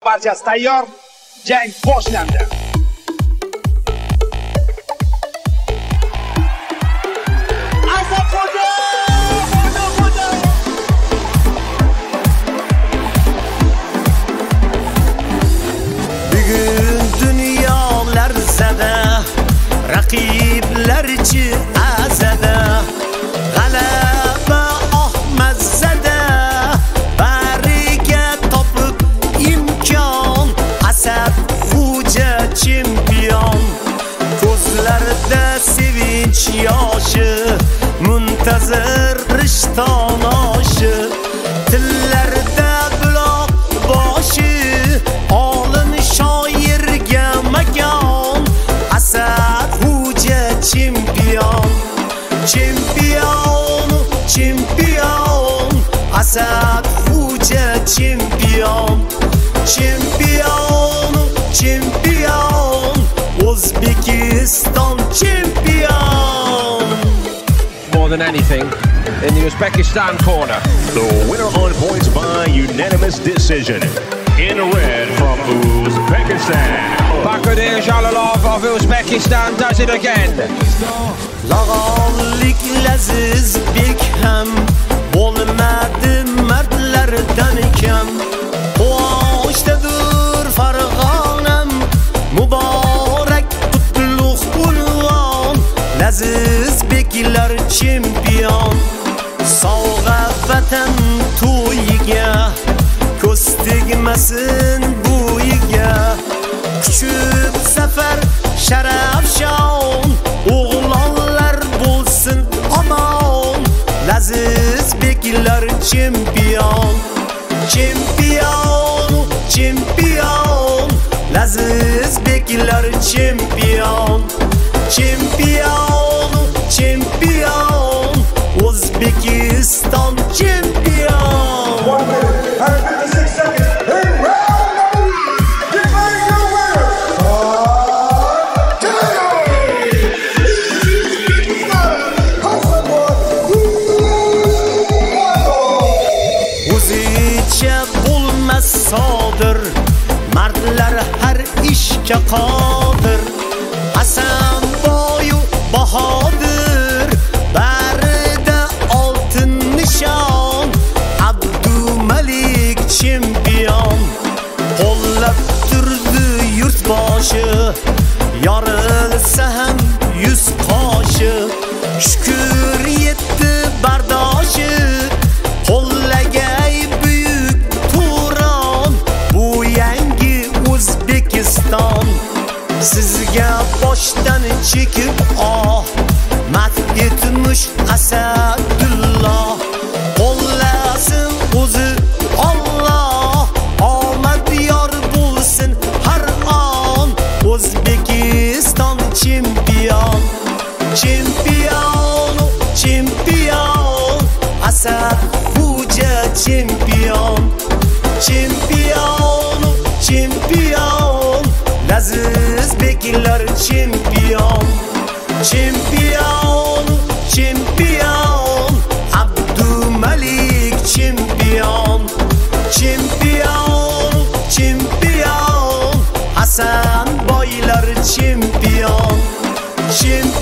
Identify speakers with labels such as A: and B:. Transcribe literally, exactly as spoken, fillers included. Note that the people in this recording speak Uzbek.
A: Barchasi tayyor. Jang boshlandi.
B: Bugun dunyolar zada, raqiblarchi azada. G'alaba Ahmadzada, bariga topib imkon. Asad Xo'ja chempion, ko'zlarida sevinch yoshi, muntazir rishton oshi. Tillarida buloq boshi, olim shoirga makon. Asad Xo'ja chempion, chempion, chempion. Asad Xo'ja chempion, chempion, chempion. O'zbekiston chempion.
C: More than anything, in the Uzbekistan corner.
D: The winner on points by unanimous decision. In red from Uzbekistan,
C: Bakudir Jalolov of Uzbekistan does it again.
B: Lag'onlik laziz bek ham bo'lmadi mardlardan kam. Quyoshdadir Farg'onam, muborak qutlug' unvon. Laziz beklar chempion, sovg'a vatan to'yiga, ko'z tegmasin bo'yiga. Kuchib safar sharaf shon, o'g'lonlar bo'lsin omon. Laziz beklar chempion, chempion, chempion. Laziz beklar chempion, chempion, chempion. O'zbekiston chempion.
E: One minute and fifty-six seconds in round number one. Declaring your winner,
B: o'zicha bo'lmas sodir, mardlar har ishga qodir. Hasan boyu bahodir, barida oltin nishon. Abdumalik chempion, qo'llab turdi yurtboshi. Yorilsa ham yuz qoshi, shukr yetdi bardoshi. Qo'llagay buyuk Turon, bu yangi O'zbekiston. Sizga boshdan chekib oh, madh etmish Asadulloh. Qo'llasin o'zi Alloh, omad yor bo'lsin har on. O'zbekiston chempion, chempion, chempion. Asad Xo'ja chempion, chempion, chempion. Laziz beklar chempion, chempion, chempion. Abdumalik chempion, chempion, chempion. Hasan boylar chempion, chempion.